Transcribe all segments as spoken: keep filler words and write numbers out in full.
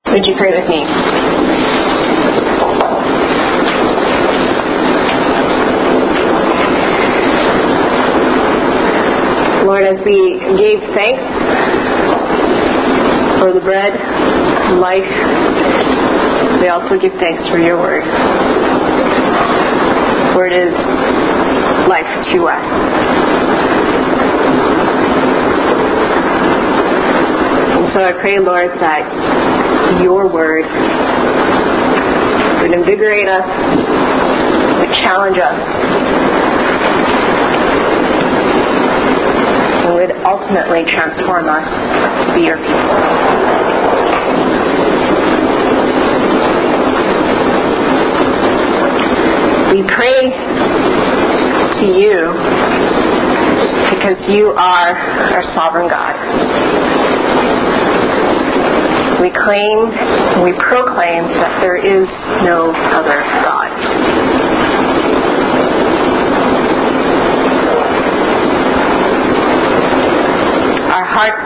Would you pray with me? Lord, as we gave thanks for the bread, life, we also give thanks for your word. For it is life to us. And so I pray, Lord, that your word would invigorate us, would challenge us, and would ultimately transform us to be your people. We pray to you because you are our sovereign God. We claim, we proclaim that there is no other God. Our hearts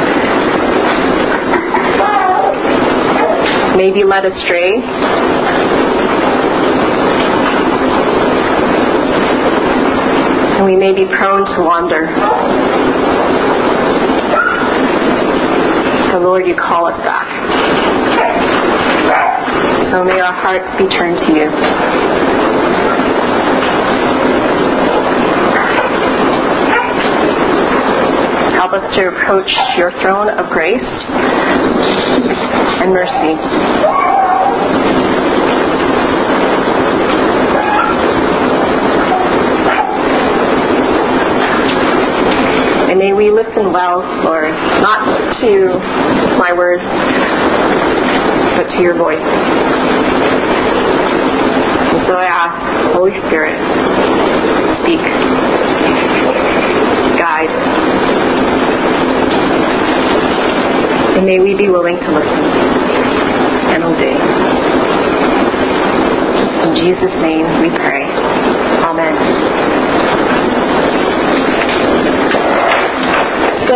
may be led astray, and we may be prone to wander. So Lord, you call us back. So may our hearts be turned to you. Help us to approach your throne of grace and mercy. And may we listen well, Lord, not to my word, but to your voice. And so I ask, Holy Spirit, speak, guide, and may we be willing to listen and obey. In Jesus' name we pray. Amen. So,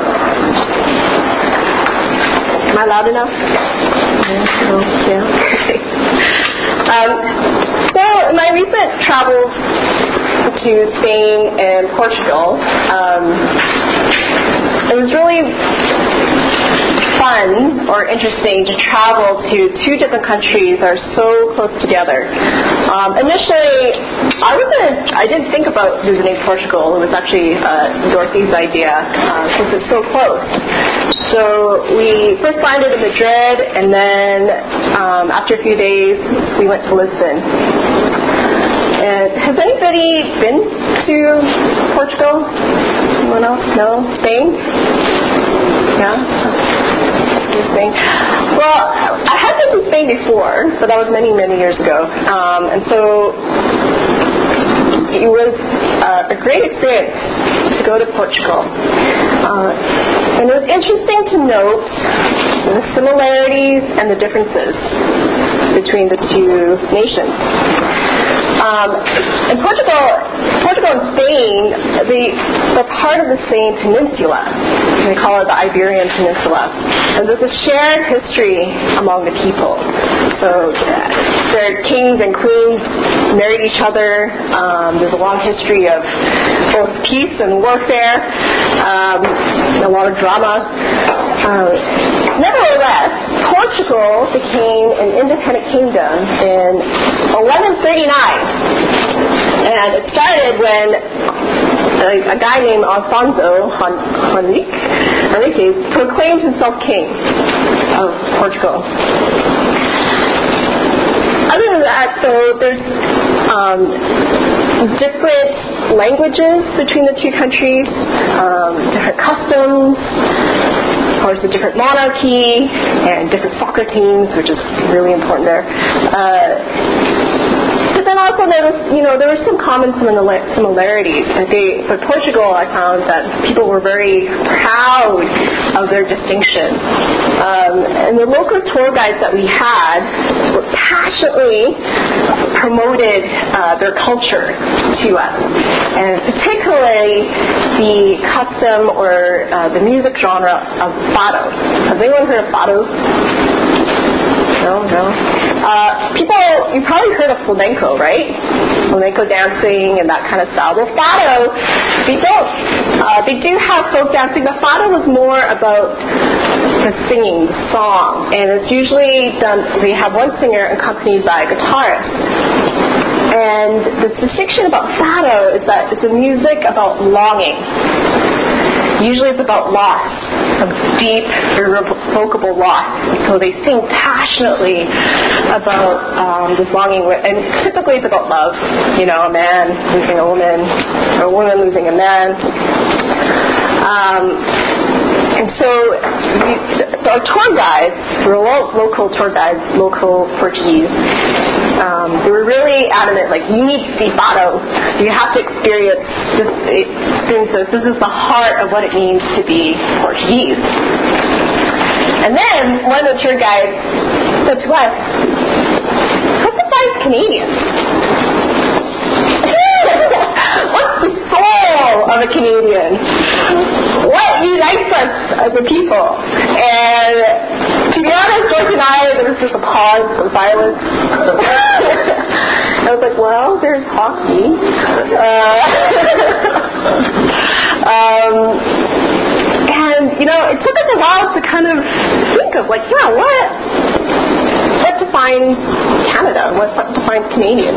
am I loud enough? No, yeah. um, so, in my recent travels to Spain and Portugal, um, it was really fun or interesting to travel to two different countries that are so close together. Um, initially, I wasn't. I didn't think about visiting Portugal. It was actually uh, Dorothy's idea uh, since it's so close. So we first landed in Madrid, and then um, after a few days, we went to Lisbon. And has anybody been to Portugal? Anyone else? No? Spain? Yeah? Spain. Well, I had been to Spain before, but that was many, many years ago. Um, and so it was uh, a great experience to go to Portugal. Uh, and it was interesting to note the similarities and the differences between the two nations. Um, in Portugal, Portugal and Spain, they, they're part of the same peninsula. They call it the Iberian Peninsula. And there's a shared history among the people. So uh, their kings and queens married each other. Um, there's a long history of both peace and warfare. Um, a lot of drama. Uh, nevertheless, Portugal became an independent kingdom in eleven thirty-nine. And it started when a, a guy named Alfonso Henrique proclaimed himself king of Portugal. Other than that, so there's um, different languages between the two countries, um, different customs, of course a different monarchy, and different soccer teams, which is really important there. Uh, But then also there was, you know, there were some common similarities. Like they, for Portugal, I found that people were very proud of their distinction. Um, and the local tour guides that we had were passionately promoted uh, their culture to us. And particularly the custom or uh, the music genre of fado. Has anyone heard of fado? know? Uh, people, you've probably heard of flamenco, right? Flamenco dancing and that kind of style. Well, fado, they don't, uh, they do have folk dancing, but fado was more about the singing, the song. And it's usually done, they have one singer accompanied by a guitarist. And the distinction about fado is that it's a music about longing. Usually it's about loss, some deep, irrevocable loss. So they sing passionately about um, this longing, and typically it's about love. You know, a man losing a woman, or a woman losing a man. Um, and so the, our tour guides, we're lo- local tour guides, local Portuguese, um, they were really adamant, like, you need to see fado. You have to experience this, experience this. This is the heart of what it means to be Portuguese. And then one of the tour guides said to us, what defines Canadians? What's the soul of a Canadian? What unites us as a people? And to be honest, Joyce and I, there was just a pause of silence. I was like, well, there's hockey. Uh, um, and, you know, it took us a while to kind of think of, like, yeah, what, what defines Canada? What defines Canadians?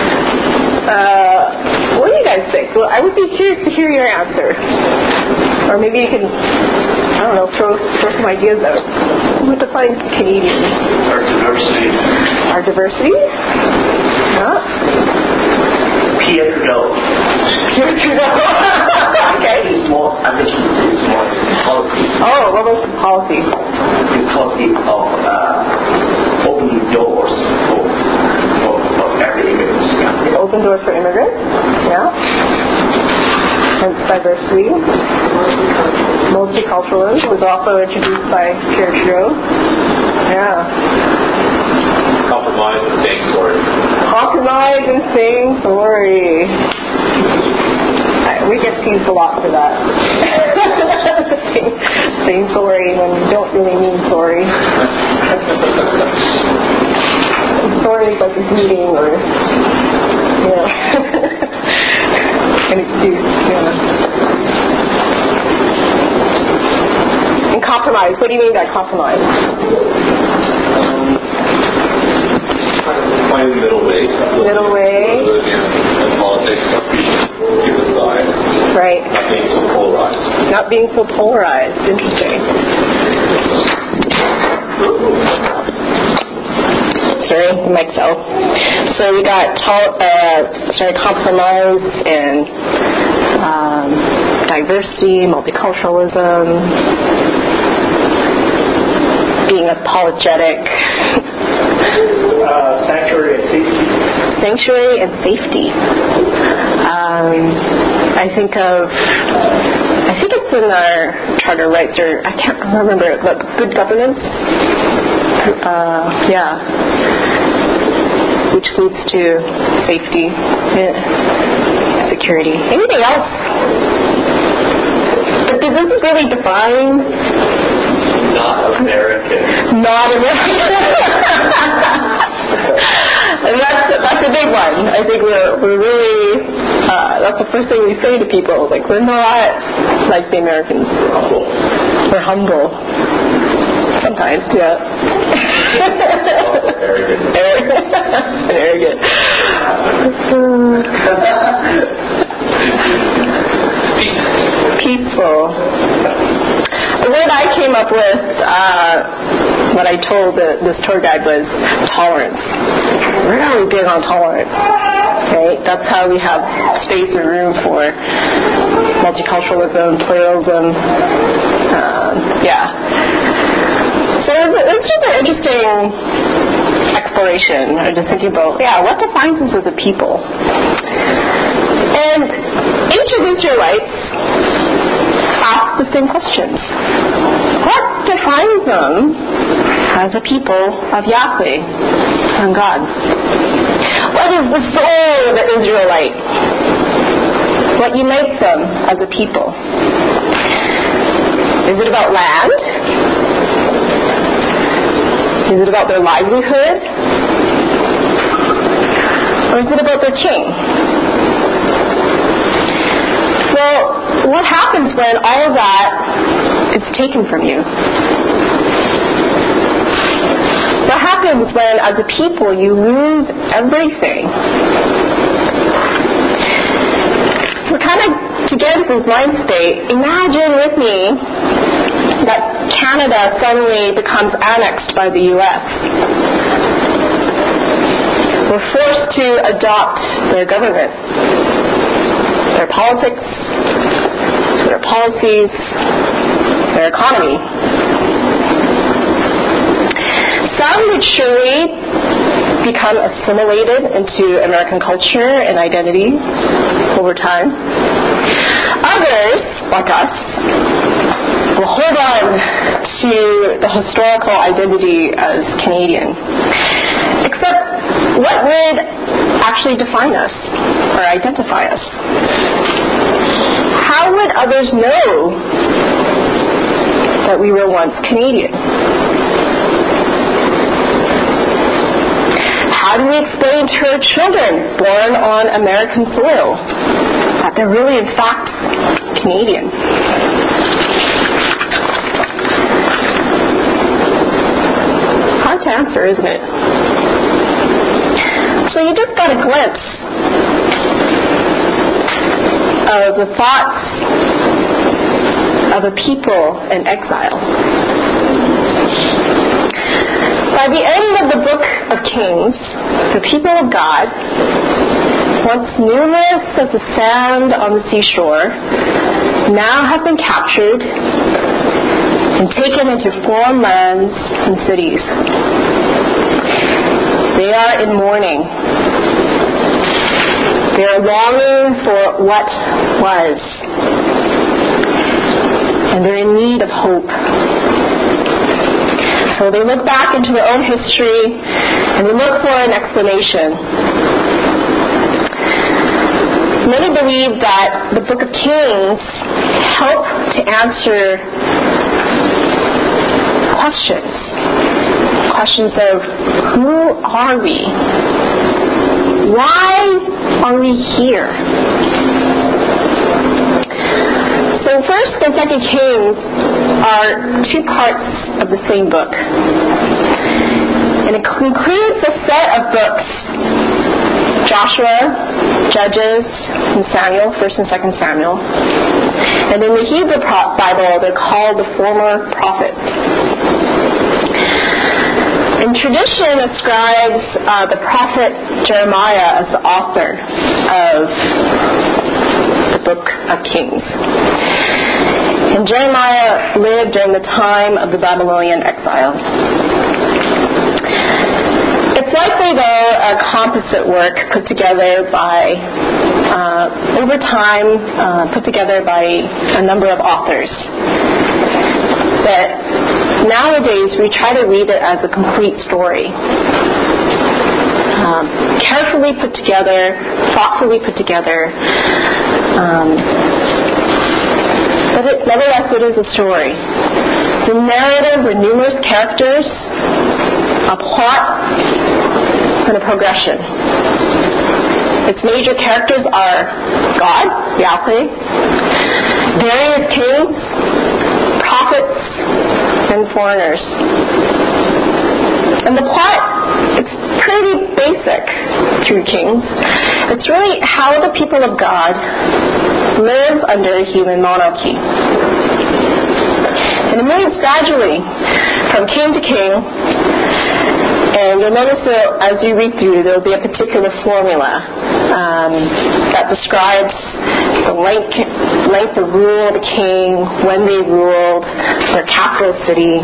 Uh, what do you guys think? Well, I would be curious to hear your answer. Or maybe you can, I don't know, throw, throw some ideas out. What defines Canadians? Our diversity. Our diversity? Yeah. Pierre Trudeau. Pierre Trudeau. Okay. He's more, I think he's more policy. Oh, what was his policy? His policy of uh, opening doors for, for, for every immigrant. Yeah. Open doors for immigrants? Yeah. And diversity. Multiculturalism was also introduced by Pierre Trudeau. Yeah. Compromise and saying sorry. Compromise and saying sorry. I, we get teased a lot for that. saying, saying sorry when you don't really mean sorry. Sorry is like a greeting or, you know, an excuse. Yeah. And compromise. What do you mean by compromise? Find the middle way. Middle way. In politics, give a side. Right. Not being so polarized. Not being so polarized. Interesting. Sorry, the mic fell. So we got tol- uh, sorry, compromise and um, diversity, multiculturalism, being apologetic. Uh, sanctuary and safety. Sanctuary and safety. Um, I think of, I think it's in our charter rights, or I can't remember, but good governance. Uh, yeah. Which leads to safety, yeah. Security. Anything else? But does this really define? Not American. Not American. And that's that's a big one. I think we're we're really uh, that's the first thing we say to people. Like, we're not like the Americans. We're humble. We're humble. Sometimes, yeah. Arrogant. Arrogant. People. The word I came up with, uh, what I told the, this tour guide was tolerance. We're really big on tolerance, right? That's how we have space and room for multiculturalism, pluralism. Uh, yeah. So it's, it's just an interesting exploration. I'm just thinking about, yeah, what defines us as a people? And ancient Israelites ask the same questions. What defines them as a people of Yahweh and God? What is the soul of the Israelite? What unites them as a people? Is it about land? Is it about their livelihood? Or is it about their king? Well, what happens when all of that is taken from you? What happens when, as a people, you lose everything? So kind of to get into this mind state, imagine with me that Canada suddenly becomes annexed by the U S We're forced to adopt their government, their politics, their policies, their economy. Some would surely become assimilated into American culture and identity over time. Others, like us, will hold on to the historical identity as Canadian. Except, what would actually define us or identify us? How would others know that we were once Canadian? How do we explain to our children born on American soil that they're really, in fact, Canadian? Hard to answer, isn't it? So you just got a glimpse of the thoughts of a people in exile. By the end of the book of Kings, the people of God, once numerous as the sand on the seashore, now have been captured and taken into foreign lands and cities. They are in mourning. They are longing for what was. And they're in need of hope. So they look back into their own history and they look for an explanation. Many believe that the Book of Kings help to answer questions. Questions of who are we? Why are we here? So First and Second Kings are two parts of the same book. And it concludes a set of books: Joshua, Judges, and Samuel, First and Second Samuel. And in the Hebrew Bible, they're called the former prophets. And tradition ascribes uh, the prophet Jeremiah as the author of the Book of Kings. And Jeremiah lived during the time of the Babylonian exile. It's likely, though, a composite work put together by, uh, over time, uh, put together by a number of authors. But nowadays, we try to read it as a complete story. Um, carefully put together, thoughtfully put together. Um, but it, nevertheless, it is a story. The narrative with numerous characters, a plot, and a progression. Its major characters are God, Yahweh, various kings, prophets, and foreigners. And the plot, it's pretty basic through Kings. It's really how the people of God live under a human monarchy. And it moves gradually from king to king. And you'll notice that as you read through, there will be a particular formula um, that describes the length, length of rule of the king, when they ruled, their capital city.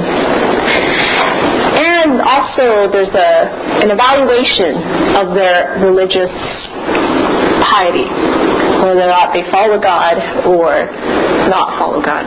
And also there's a, an evaluation of their religious piety, whether or not they follow God or not follow God.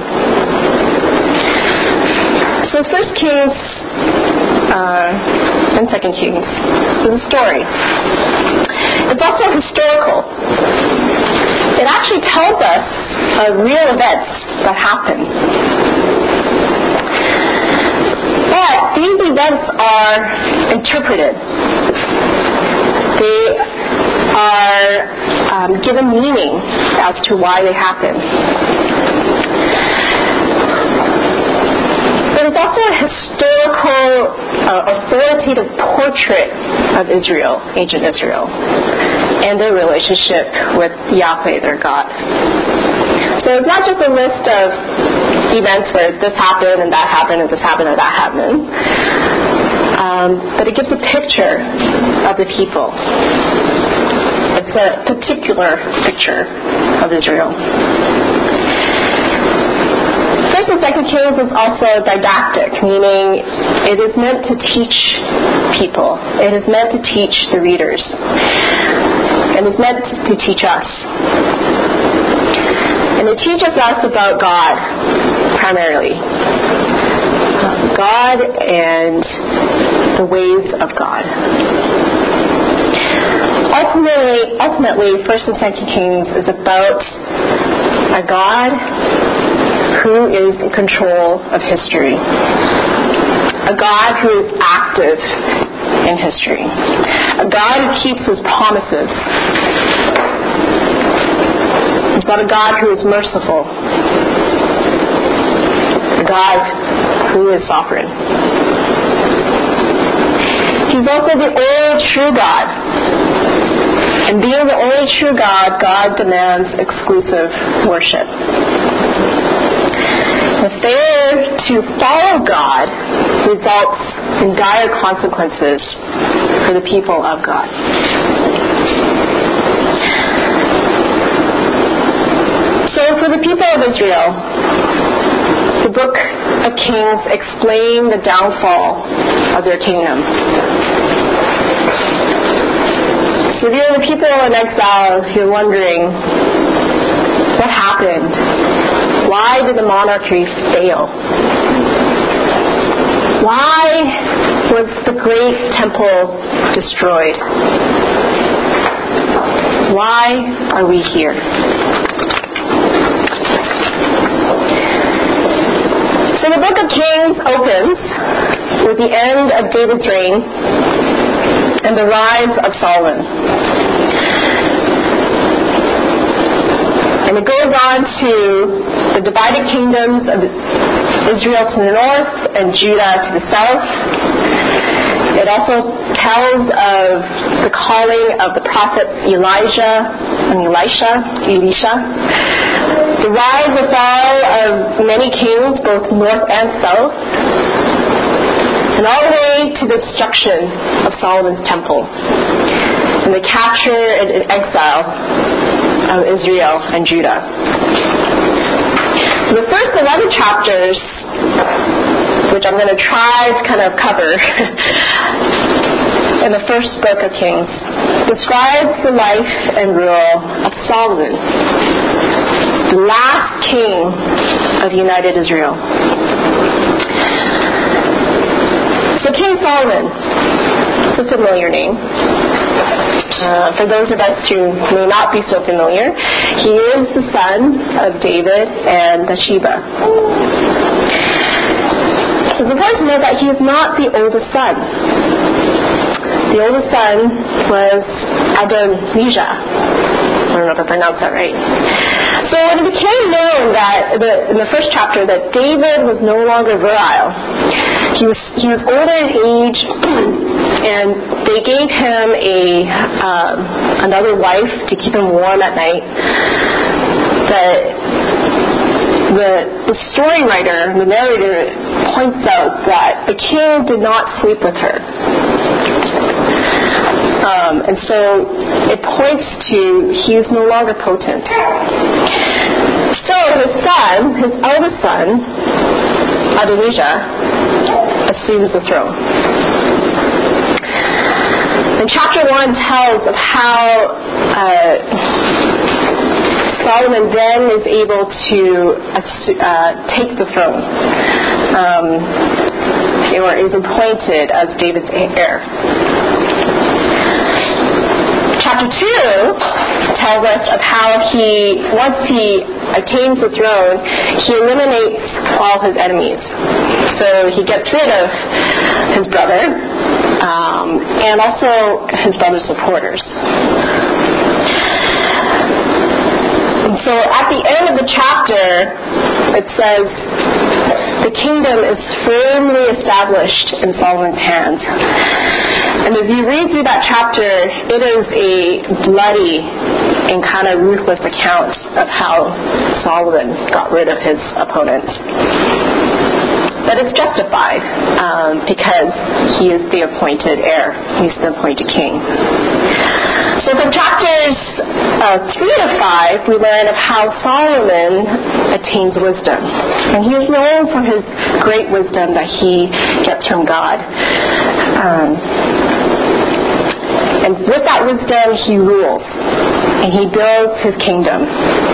So First Kings uh, and Second Kings is a story. It's also historical. It actually tells us of real events that happen. But these events are interpreted. They are um, given meaning as to why they happen. There's also a historical, uh, authoritative portrait of Israel, ancient Israel, and their relationship with Yahweh, their God. So it's not just a list of events where this happened and that happened and this happened and that happened, um, but it gives a picture of the people. It's a particular picture of Israel. First and Second Kings is also didactic, meaning it is meant to teach people. It is meant to teach the readers. And it's meant to teach us. And it teaches us about God, primarily. God and the ways of God. Ultimately, ultimately, First and Second Kings is about a God who is in control of history. A God who is active in history. A God who keeps his promises. It's about a God who is merciful. A God who is sovereign. He's also the only true God. And being the only true God, God demands exclusive worship. The failure to follow God results in dire consequences for the people of God. So for the people of Israel, the book of Kings explains the downfall of their kingdom. So if you're the people in exile, you're wondering, what happened? Why did the monarchy fail? Why was the great temple destroyed? Why are we here? So the book of Kings opens with the end of David's reign and the rise of Solomon. And it goes on to the divided kingdoms of Israel to the north and Judah to the south. It also tells of the calling of the prophets Elijah and Elisha, Elisha. The rise and fall of many kings, both north and south. And all the way to the destruction of Solomon's temple. And the capture and exile of Israel and Judah. The first eleven chapters, which I'm going to try to kind of cover in the first book of Kings, describes the life and rule of Solomon, the last king of united Israel. So King Solomon, it's a familiar name. Uh, for those of us who may not be so familiar, he is the son of David and Bathsheba. It's important to note that he is not the oldest son. The oldest son was Adonijah. I don't know if I pronounced that right. So when it became known that the, in the first chapter that David was no longer virile, he was he was older in age, and they gave him a um, another wife to keep him warm at night. That the the story writer, the narrator, points out that the king did not sleep with her. Um, and so it points to he is no longer potent. So his son, his eldest son, Adonijah, assumes the throne. And chapter one tells of how uh, Solomon then is able to uh, take the throne, um, or is appointed as David's heir. Chapter two tells us of how he, once he attains the throne, he eliminates all his enemies. So he gets rid of his brother um, and also his brother's supporters. And so at the end of the chapter, it says, the kingdom is firmly established in Solomon's hands. And as you read through that chapter, it is a bloody and kind of ruthless account of how Solomon got rid of his opponents. But it's justified um, because he is the appointed heir. He's the appointed king. So from chapters uh, three to five, we learn of how Solomon attains wisdom. And he is known for his great wisdom that he gets from God. Um, and with that wisdom, he rules. And he builds his kingdom.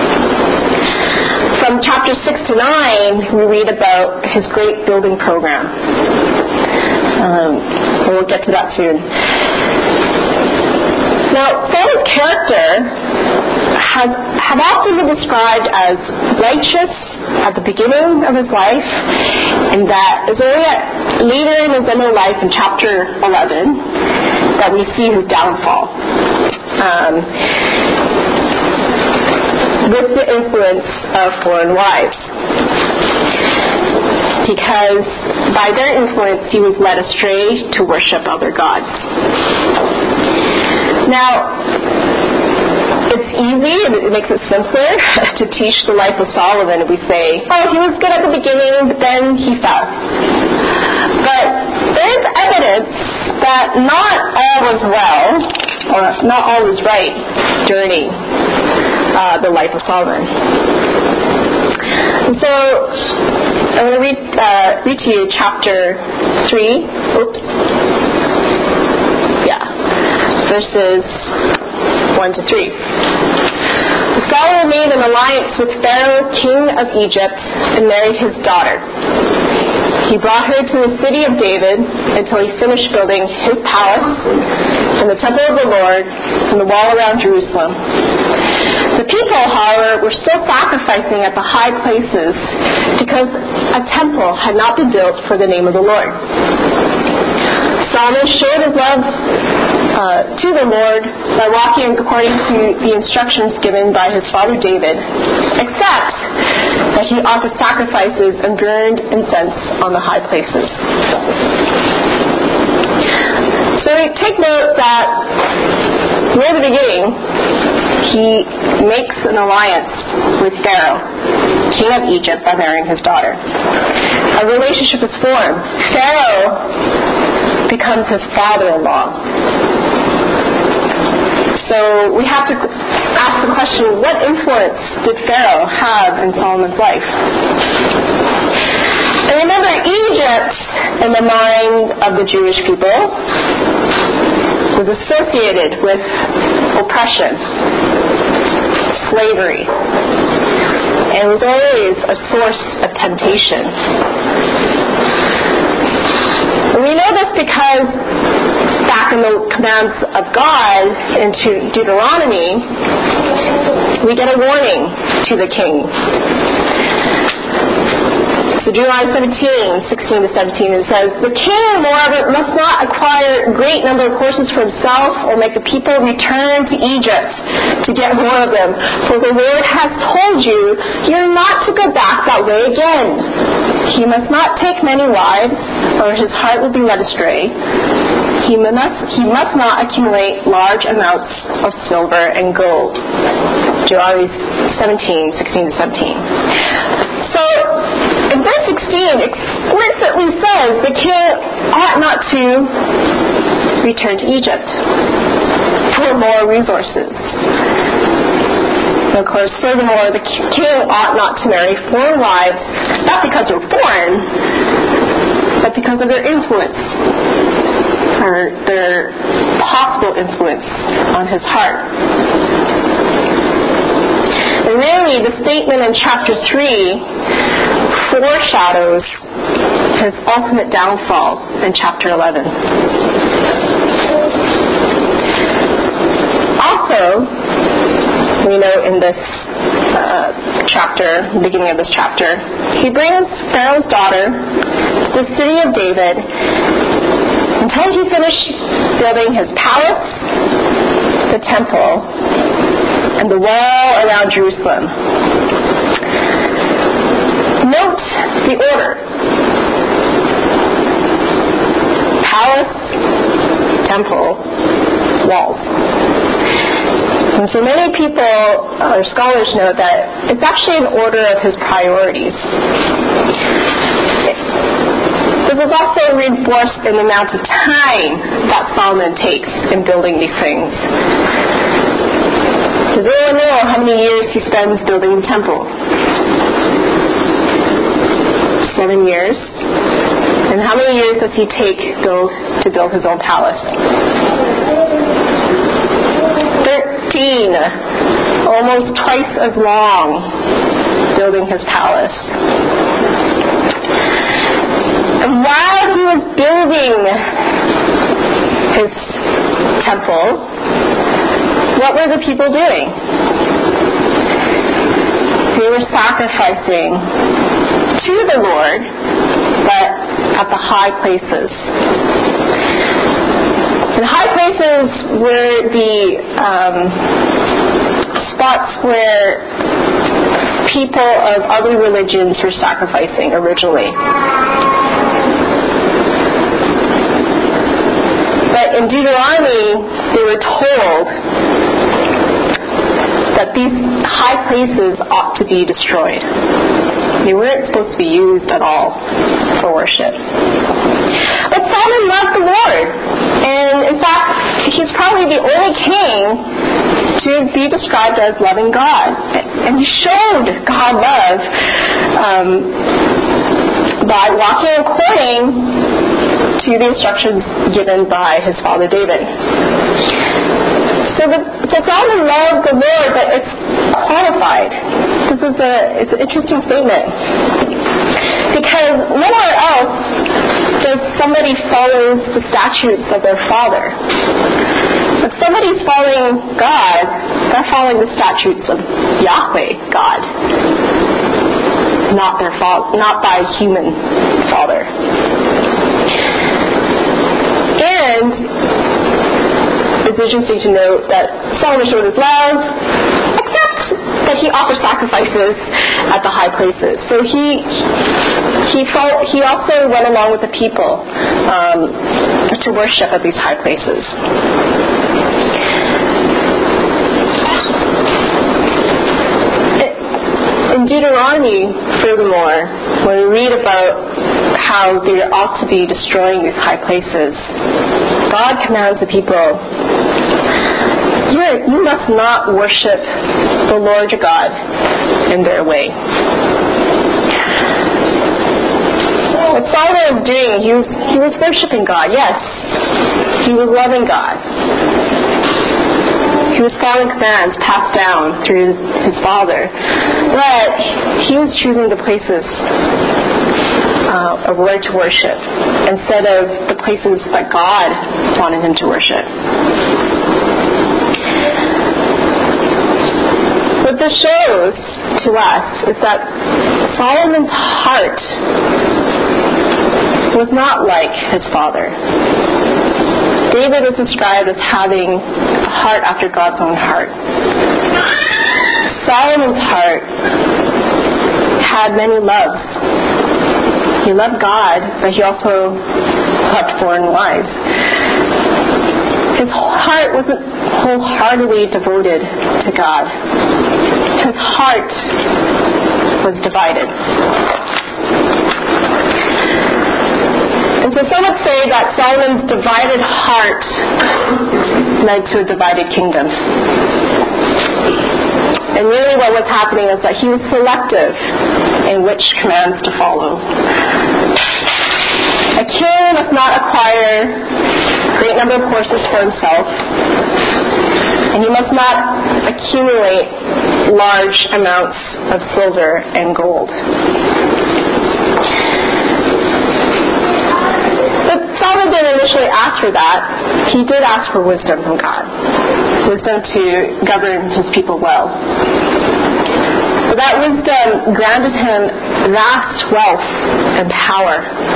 From chapter six to nine, we read about his great building program. Um, and we'll get to that soon. Now, Solomon's character has have often been described as righteous at the beginning of his life, and that is only at, later in his end of life, in chapter eleven, that we see his downfall. Um, with the influence of foreign wives. Because by their influence, he was led astray to worship other gods. Now, it's easy and it makes it simpler to teach the life of Solomon. We say, oh, he was good at the beginning, but then he fell. But there is evidence that not all was well, or not all was right during uh, the life of Solomon. And so I'm going to read, uh, read to you chapter three. Oops. Yeah. Verses one to three. Solomon made an alliance with Pharaoh, king of Egypt, and married his daughter. He brought her to the city of David until he finished building his palace and the temple of the Lord and the wall around Jerusalem. The people, however, were still sacrificing at the high places because a temple had not been built for the name of the Lord. Solomon showed his love uh, to the Lord by walking according to the instructions given by his father David, except that he offered sacrifices and burned incense on the high places. So take note that near the beginning, he makes an alliance with Pharaoh, king of Egypt, by marrying his daughter. A relationship is formed. Pharaoh becomes his father-in-law. So we have to ask the question, what influence did Pharaoh have in Solomon's life? And remember, Egypt, in the mind of the Jewish people, was associated with oppression, slavery, and was always a source of temptation. And we know this because back in the commands of God into Deuteronomy, we get a warning to the king. So Deuteronomy seventeen, sixteen to seventeen, it says, the king, moreover, must not acquire a great number of horses for himself or make the people return to Egypt to get more of them. For the Lord has told you, you're not to go back that way again. He must not take many wives, or his heart will be led astray. He must, he must not accumulate large amounts of silver and gold. Deuteronomy seventeen, sixteen to seventeen. So, in verse sixteen explicitly says the king ought not to return to Egypt for more resources. And of course, furthermore, the king ought not to marry foreign wives, not because they're foreign, but because of their influence, or their possible influence on his heart. And really, the statement in chapter three foreshadows his ultimate downfall in chapter eleven. Also, we know in this uh, chapter, the beginning of this chapter, he brings Pharaoh's daughter to the city of David until he finished building his palace, the temple, and the wall around Jerusalem. Note the order. Palace, temple, walls. And so many people, or scholars, note that it's actually an order of his priorities. This is also reinforced in the amount of time that Solomon takes in building these things. Does anyone know how many years he spends building the temple? Seven years. And how many years does he take build, to build his own palace? Thirteen. Almost twice as long building his palace. And while he was building his temple, what were the people doing? They were sacrificing to the Lord, but at the high places. And high places were the um, spots where people of other religions were sacrificing originally. But in Deuteronomy, they were told that these high places ought to be destroyed. They weren't supposed to be used at all for worship. But Solomon loved the Lord. And in fact, he's probably the only king to be described as loving God. And he showed God love um, by walking according to the instructions given by his father David. So, the, so Solomon loved the Lord, but it's qualified. This is a it's an interesting statement. Because nowhere else does somebody follow the statutes of their father. If somebody's following God, they're following the statutes of Yahweh, God. Not their fa- not by human father. And it's interesting to note that Solomon showed his love, except that he offered sacrifices at the high places. So he he felt, he also went along with the people um, to worship at these high places. In Deuteronomy, furthermore, when we read about how they ought to be destroying these high places, God commands the people, you, you must not worship the Lord your God in their way. What Solomon was doing, he was, he was worshiping God, yes. He was loving God. He was following commands passed down through his father. But he was choosing the places uh, of where to worship instead of the places that God wanted him to worship. What this shows to us is that Solomon's heart was not like his father. David was described as having a heart after God's own heart. Solomon's heart had many loves. He loved God, but he also loved foreign wives. His heart wasn't wholeheartedly devoted to God. His heart was divided. And so some would say that Solomon's divided heart led to a divided kingdom. And really what was happening is that he was selective in which commands to follow. A king must not acquire a great number of horses for himself, and he must not accumulate large amounts of silver and gold. Solomon didn't initially ask for that. He did ask for wisdom from God. Wisdom to govern his people well. But that wisdom granted him vast wealth and power.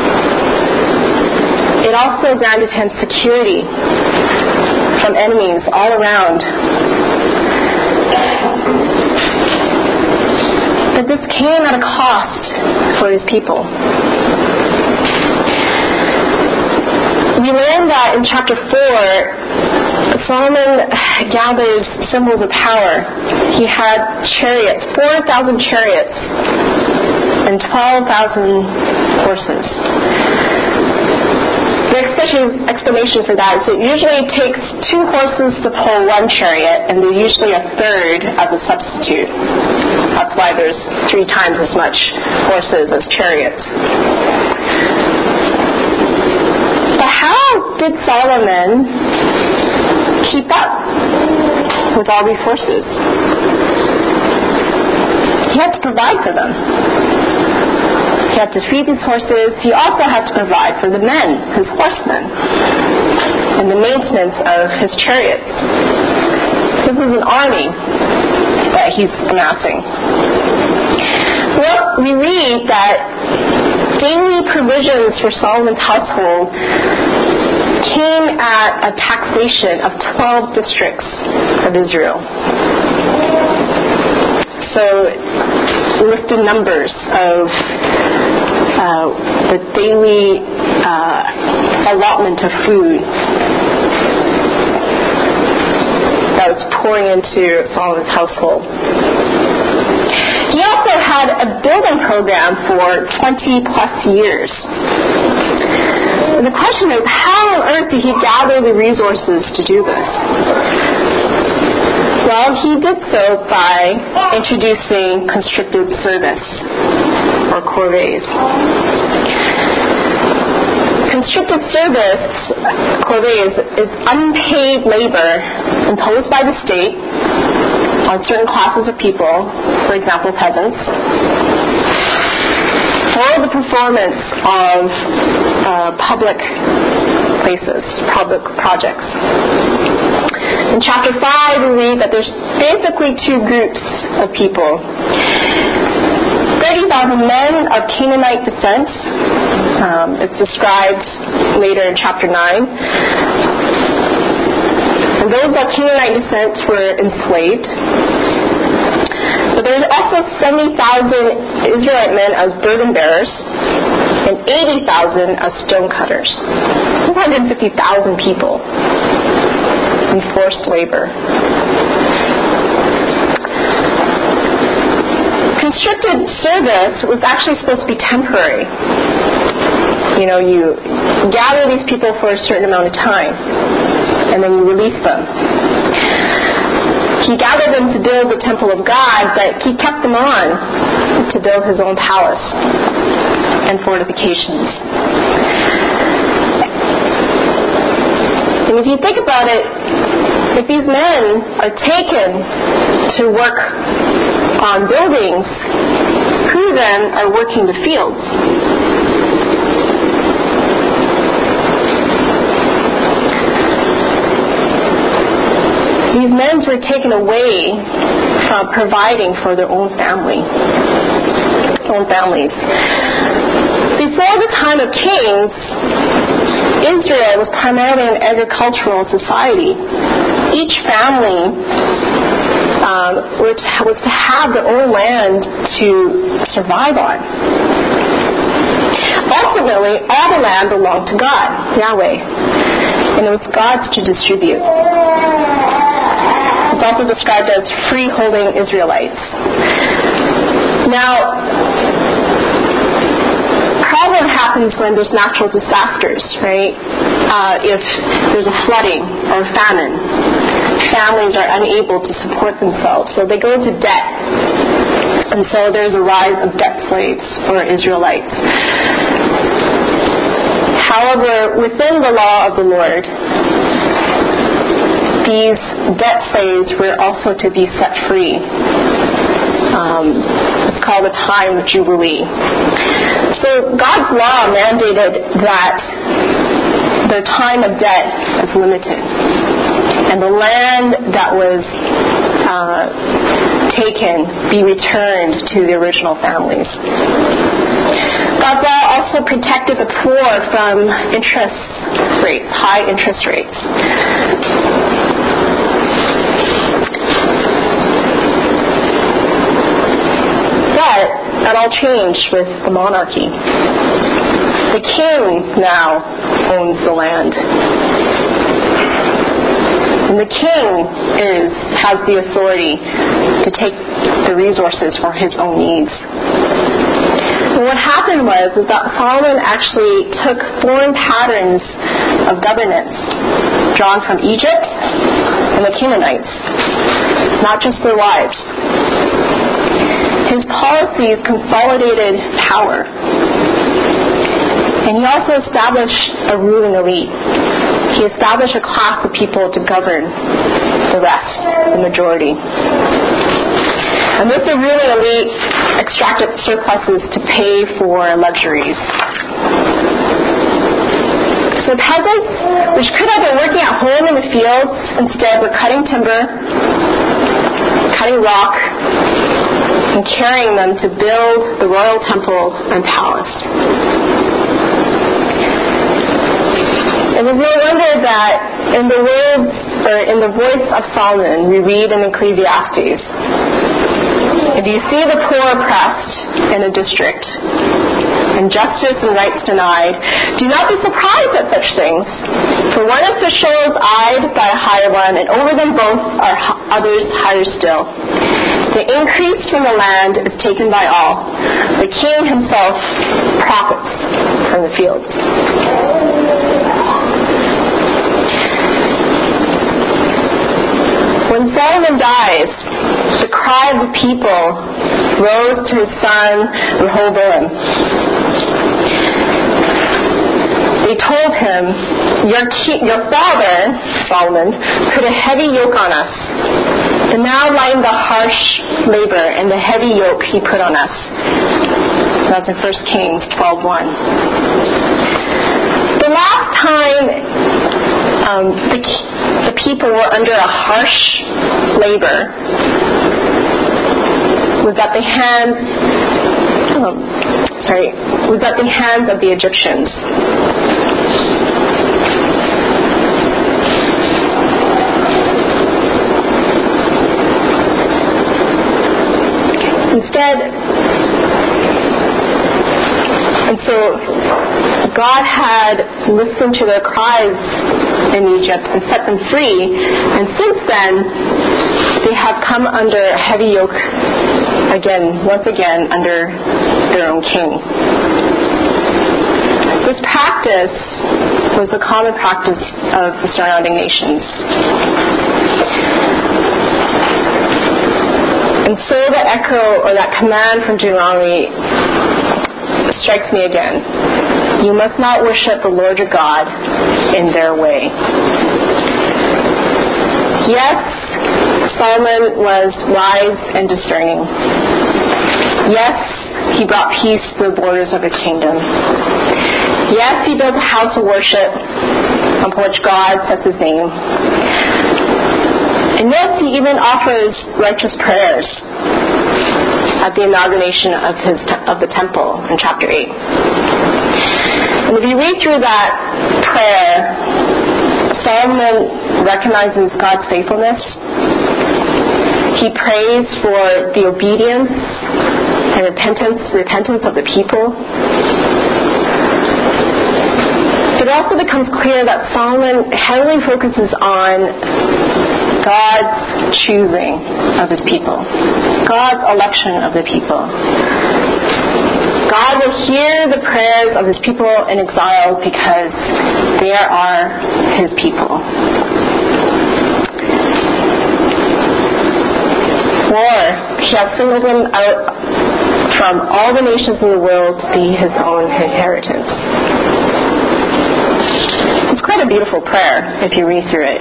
It also granted him security from enemies all around. But this came at a cost for his people. We learn that in chapter four, Solomon gathers symbols of power. He had chariots, four thousand chariots, and twelve thousand horses. The explanation for that is it usually takes two horses to pull one chariot, and there's usually a third as a substitute. That's why there's three times as much horses as chariots. But how did Solomon keep up with all these horses? He had to provide for them. He had to feed these horses. He also had to provide for the men, his horsemen, and the maintenance of his chariots. This is an army that he's amassing. Well, we read that daily provisions for Solomon's household came at a taxation of twelve districts of Israel. So, listed numbers of uh, the daily uh, allotment of food that was pouring into Solomon's household. He also had a building program for twenty plus years. And the question is, how on earth did he gather the resources to do this? Well, he did so by introducing conscripted service, or corvées. Conscripted service, corvées, is unpaid labor imposed by the state on certain classes of people, for example, peasants, for the performance of uh, public places, public projects. In chapter five, we read that there's basically two groups of people. thirty thousand men of Canaanite descent. Um, it's described later in chapter nine. And those of Canaanite descent were enslaved. But there's also seventy thousand Israelite men as burden bearers and eighty thousand as stone cutters. one hundred fifty thousand people in forced labor. Conscripted service was actually supposed to be temporary. You know, you gather these people for a certain amount of time, and then you release them. He gathered them to build the temple of God, but he kept them on to build his own palace and fortifications. And if you think about it, if these men are taken to work on buildings, who then are working the fields? These men were taken away from providing for their own family, own families. Before the time of kings, Israel was primarily an agricultural society. Each family um, was to have their own land to survive on. Ultimately, all the land belonged to God, Yahweh, and it was God's to distribute. It's also described as free-holding Israelites. Now, problem happens when there's natural disasters, right? Uh, if there's a flooding or famine, families are unable to support themselves, so they go into debt. And so there's a rise of debt slaves for Israelites. However, within the law of the Lord, these debt slaves were also to be set free. Um, it's called the time of Jubilee. So God's law mandated that the time of debt is limited. And the land that was uh, taken, be returned to the original families. God's law also protected the poor from interest rates, high interest rates. But that all changed with the monarchy. The king now owns the land. And the king is has the authority to take the resources for his own needs. And what happened was is that Solomon actually took foreign patterns of governance drawn from Egypt and the Canaanites, not just their wives. His policies consolidated power. And he also established a ruling elite. He established a class of people to govern the rest, the majority. And this ruling elite extracted surpluses to pay for luxuries. So peasants, which could have been working at home in the fields, instead were cutting timber, cutting rock, and carrying them to build the royal temple and palace. It was no wonder that in the words, or in the voice of Solomon, we read in Ecclesiastes, if you see the poor oppressed in a district, and justice and rights denied, do not be surprised at such things. For one official is eyed by a higher one, and over them both are others higher still. The increase from the land is taken by all. The king himself profits from the fields. When Solomon dies, the cry of the people rose to his son Rehoboam. They told him, your, key, your father, Solomon, put a heavy yoke on us, and now lighten the harsh labor and the heavy yoke he put on us. That's in First Kings twelve one. The last time um, the, the people were under a harsh labor was at the hands, oh, sorry, was at the hands of the Egyptians. Instead, and so God had listened to their cries in Egypt and set them free, and since then they have come under a heavy yoke again, once again under their own king. This practice was the common practice of the surrounding nations. And so the echo, or that command from Deuteronomy strikes me again. You must not worship the Lord your God in their way. Yes, Solomon was wise and discerning. Yes, he brought peace to the borders of his kingdom. Yes, he built a house of worship on which God sets his name. And yes, he even offers righteous prayers at the inauguration of his te- of the temple in chapter eight. And if you read through that prayer, Solomon recognizes God's faithfulness. He prays for the obedience and repentance, repentance of the people. It also becomes clear that Solomon heavily focuses on God's choosing of his people, God's election of the people. God will hear the prayers of his people in exile because they are his people. For he has singled them out from all the nations in the world to be his own inheritance. It's quite a beautiful prayer if you read through it.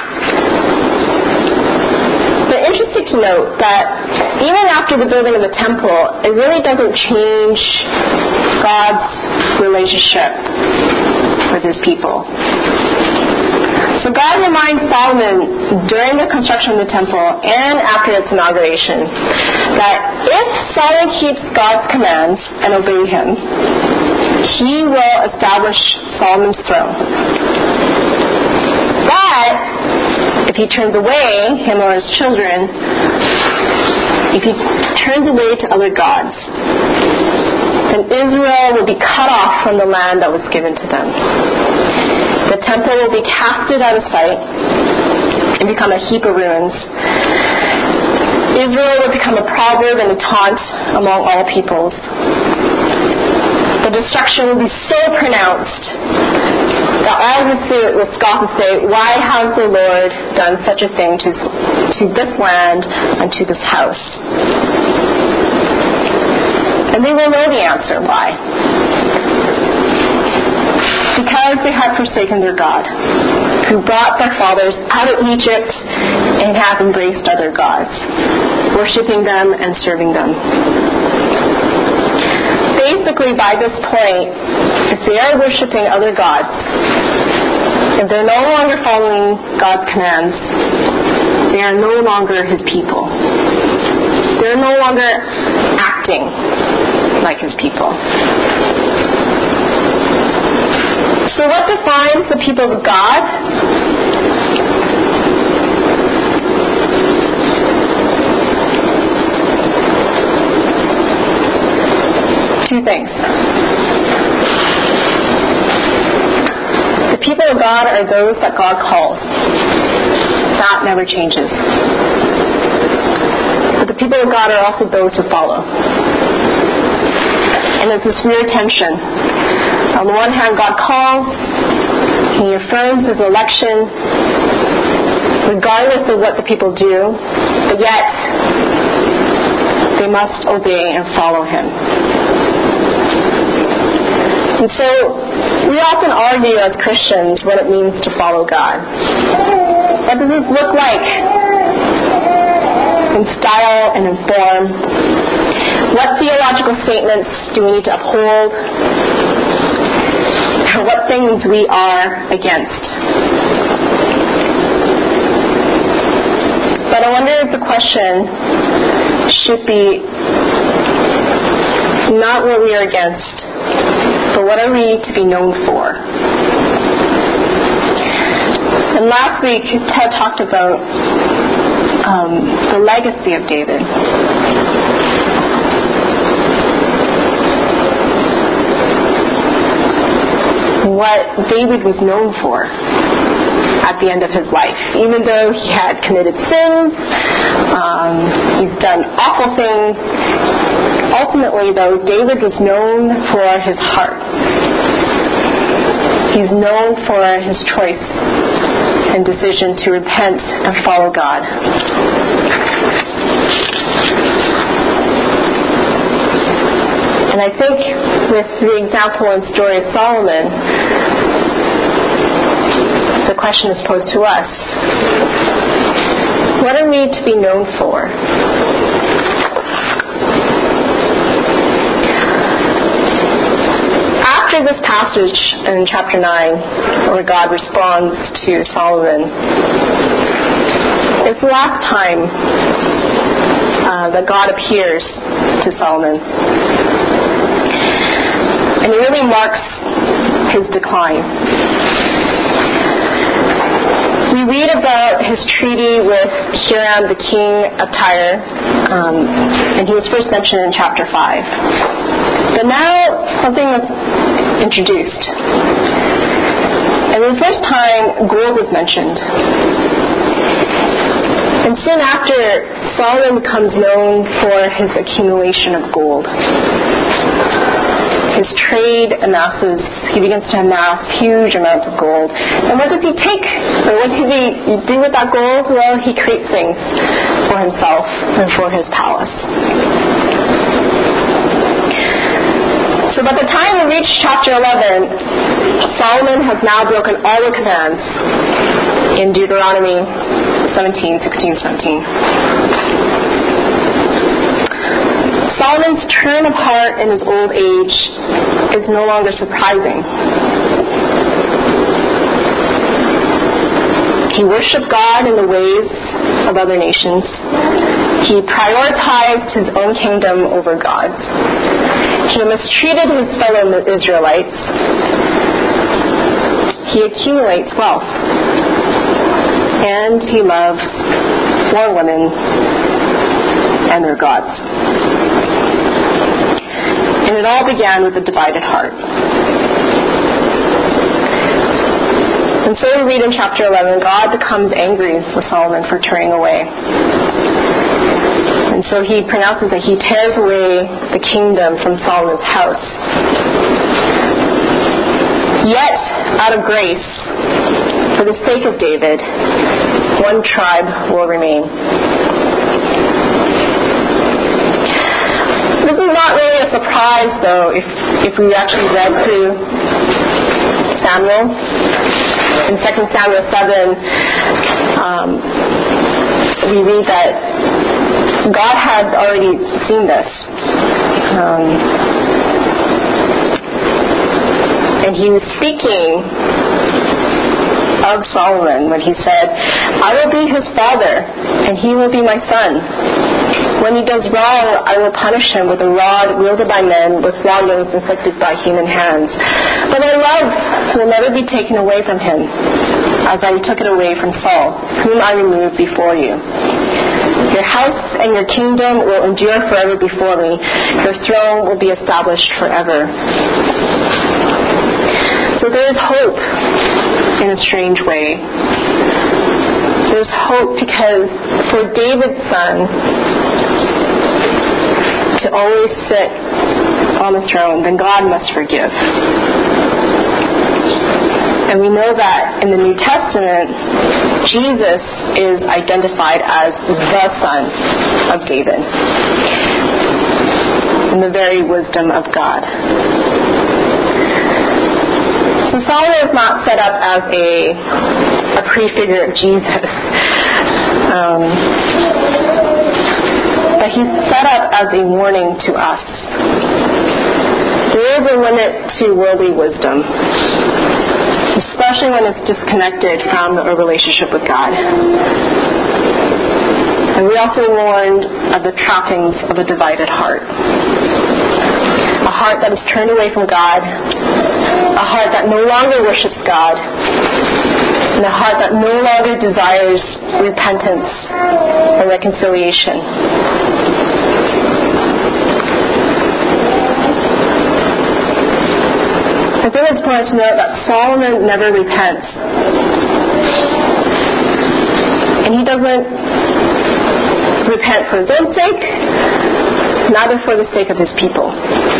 But interesting to note that even after the building of the temple, it really doesn't change God's relationship with his people. So God remind Solomon during the construction of the temple and after its inauguration that if Solomon keeps God's commands and obey him, he will establish Solomon's throne. But if he turns away, him or his children, if he turns away to other gods, then Israel will be cut off from the land that was given to them. The temple will be casted out of sight and become a heap of ruins. Israel will become a proverb and a taunt among all peoples. The destruction will be so pronounced that all will scoff and say, "Why has the Lord done such a thing to, to this land and to this house?" And they will know the answer, why. Because they have forsaken their God, who brought their fathers out of Egypt and have embraced other gods, worshiping them and serving them. Basically, by this point, if they are worshiping other gods, if they're no longer following God's commands, they are no longer his people. They're no longer acting like his people. So what defines the people of God? Two things. The people of God are those that God calls. That never changes. But the people of God are also those who follow. And it's this weird tension. On the one hand, God calls, he affirms his election, regardless of what the people do, but yet they must obey and follow him. And so we often argue as Christians what it means to follow God. What does this look like in style and in form? What theological statements do we need to uphold? And what things we are against? But I wonder if the question should be not what we are against, but what are we to be known for? And last week, Ted talked about um, the legacy of David. What David was known for at the end of his life. Even though he had committed sins, um, he's done awful things, ultimately, though, David was known for his heart. He's known for his choice and decision to repent and follow God. And I think with the example and story of Solomon, the question is posed to us. What are we to be known for? After this passage in chapter nine, where God responds to Solomon, it's the last time uh, that God appears to Solomon. And it really marks his decline. We read about his treaty with Hiram, the king of Tyre, um, and he was first mentioned in chapter five. But now something was introduced. And the first time, gold was mentioned. And soon after, Solomon becomes known for his accumulation of gold. His trade amasses, he begins to amass huge amounts of gold. And what does he take? Or what does he do with that gold? Well, he creates things for himself and for his palace. So by the time we reach chapter eleven, Solomon has now broken all the commands in Deuteronomy seventeen, sixteen, seventeen. Solomon's turn of heart in his old age is no longer surprising. He worshiped God in the ways of other nations. He prioritized his own kingdom over God's. He mistreated his fellow Israelites. He accumulates wealth. And he loves four women and their gods. And it all began with a divided heart. And so we read in chapter eleven, God becomes angry with Solomon for turning away. And so he pronounces that he tears away the kingdom from Solomon's house. Yet, out of grace, for the sake of David, one tribe will remain. This is not really a surprise, though, if, if we actually read through Samuel. In Second Samuel seven, um, we read that God had already seen this. Um, and he was speaking of Solomon when he said, I will be his father, and he will be my son. When he does wrong, I will punish him with a rod wielded by men, with floggings inflicted by human hands. But my love will never be taken away from him, as I took it away from Saul, whom I removed before you. Your house and your kingdom will endure forever before me. Your throne will be established forever. So there is hope in a strange way. There's hope because for David's son to always sit on the throne, then God must forgive. And we know that in the New Testament, Jesus is identified as the Son of David, in the very wisdom of God. So Solomon is not set up as a, a prefigure of Jesus. Um, but he's set up as a warning to us. There is a limit to worldly wisdom, especially when it's disconnected from a relationship with God. And we also warned of the trappings of a divided heart. A heart that is turned away from God, a heart that no longer worships God, and a heart that no longer desires repentance and reconciliation. I think it's important to note that Solomon never repents. And he doesn't repent for his own sake, neither for the sake of his people.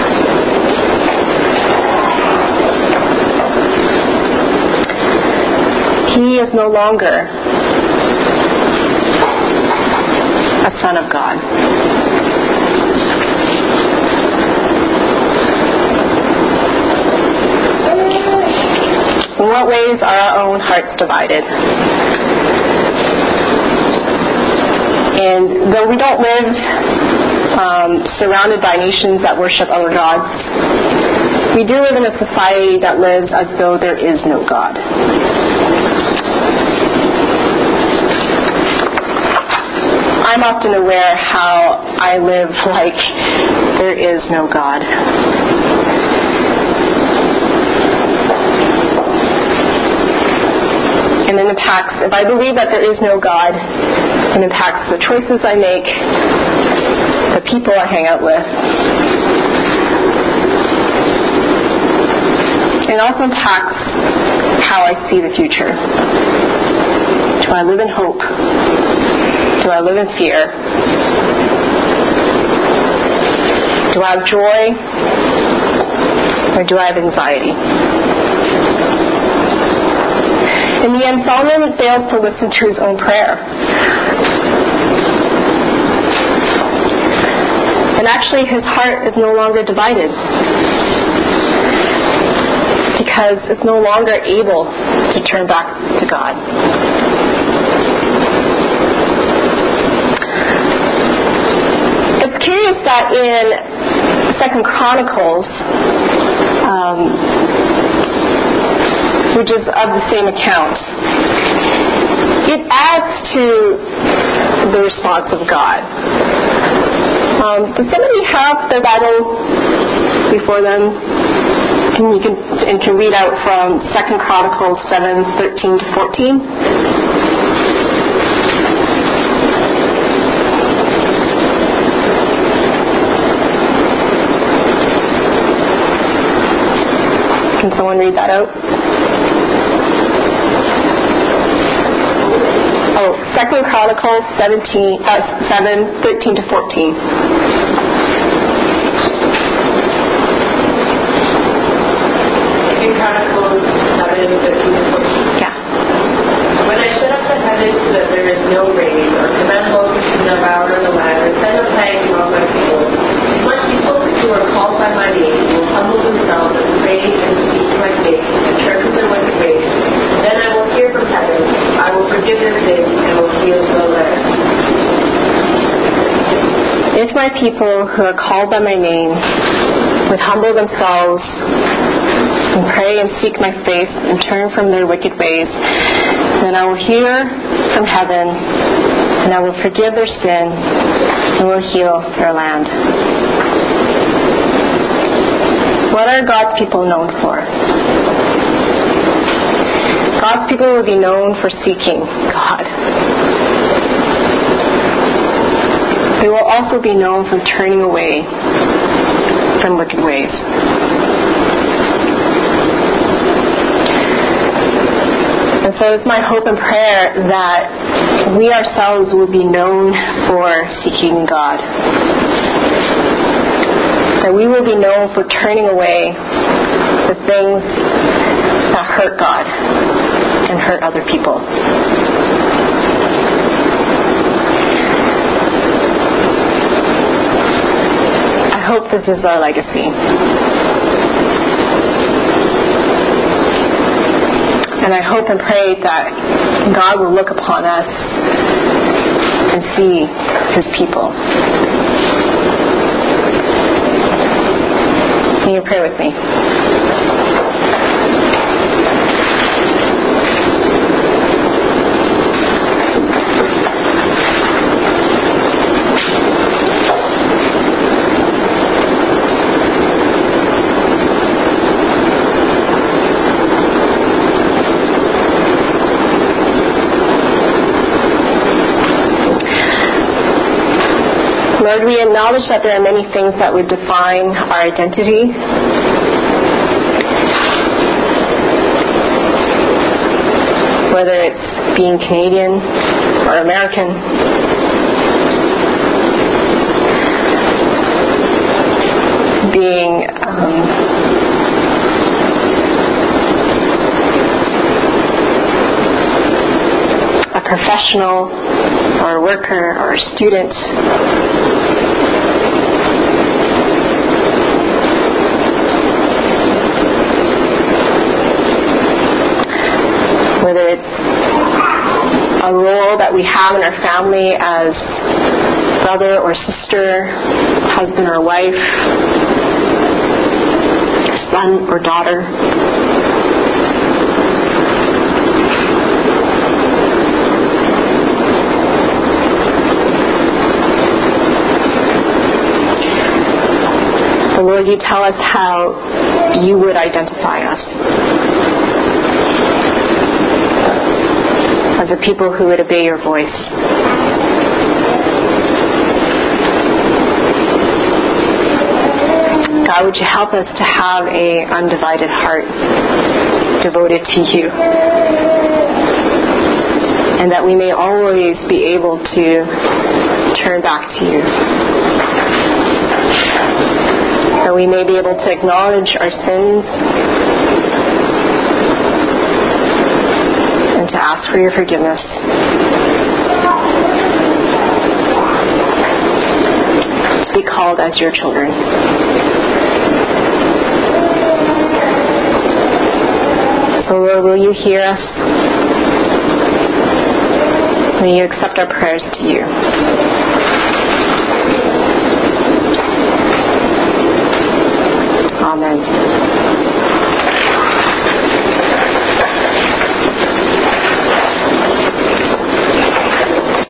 He is no longer a son of God. In what ways are our own hearts divided? And though we don't live um, surrounded by nations that worship other gods, we do live in a society that lives as though there is no God. I'm often aware how I live like there is no God. And it impacts, if I believe that there is no God, it impacts the choices I make, the people I hang out with. It also impacts how I see the future. Do I live in hope? Do I live in fear? Do I have joy? Or do I have anxiety? In the end, Solomon fails to listen to his own prayer. And actually, his heart is no longer divided, because it's no longer able to turn back to God. It's curious that in Second Chronicles, um, which is of the same account, to the response of God. Um, does somebody have their Bible before them? And you can and can read out from Second Chronicles seven thirteen to fourteen. Can someone read that out? Oh, Second Chronicles seventeen, uh, seven thirteen to fourteen. Chronicles seven, fifteen to fourteen. Yeah. When I shut up the heavens so that there is no rain, or command locusts to devour the land, or send a plague among my people, my people who are called by my name will humble themselves and pray and seek my face and turn from their wicked ways. Then I will hear from heaven, I will forgive their sins, and will heal the land. If my people who are called by my name would humble themselves and pray and seek my face and turn from their wicked ways, then I will hear from heaven and I will forgive their sin and will heal their land. What are God's people known for? God's people will be known for seeking God. They will also be known for turning away from wicked ways. And so it's my hope and prayer that we ourselves will be known for seeking God. That we will be known for turning away the things that hurt God and hurt other people. I hope this is our legacy. And I hope and pray that God will look upon us and see His people. Can you pray with me? Lord, we acknowledge that there are many things that would define our identity. Whether it's being Canadian or American. Being um, a professional or a worker or a student. Whether it's a role that we have in our family as brother or sister, husband or wife, son or daughter. So Lord, you tell us how you would identify us. As a people who would obey your voice. God, would you help us to have an undivided heart devoted to you, and that we may always be able to turn back to you, that we may be able to acknowledge our sins and to ask for your forgiveness. To be called as your children. So Lord, will you hear us? Will you accept our prayers to you?